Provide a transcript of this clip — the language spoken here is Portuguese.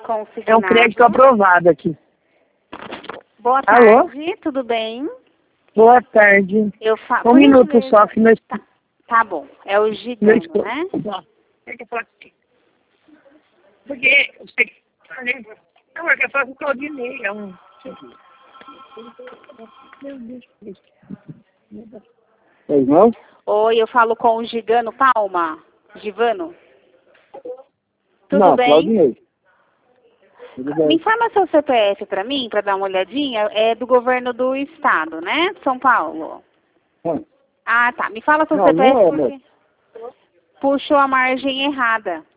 Consignado. É um crédito aprovado aqui. Boa Alô? tarde, tudo bem? Boa tarde. Eu Um minuto só, que nós... Tá bom, é o meu Gigano, esposo... né? Porque você... Não, é que eu faço o Claudinei, é um... Pois não? Oi, eu falo com o Gigano Palma. Givano? Tudo Não, bem? Claudinei. Tudo Me bem. informa seu CPF pra mim, pra dar uma olhadinha. É do governo do estado, né? São Paulo. Ah, tá. Me fala seu Não, CPF não é, porque puxou a margem errada.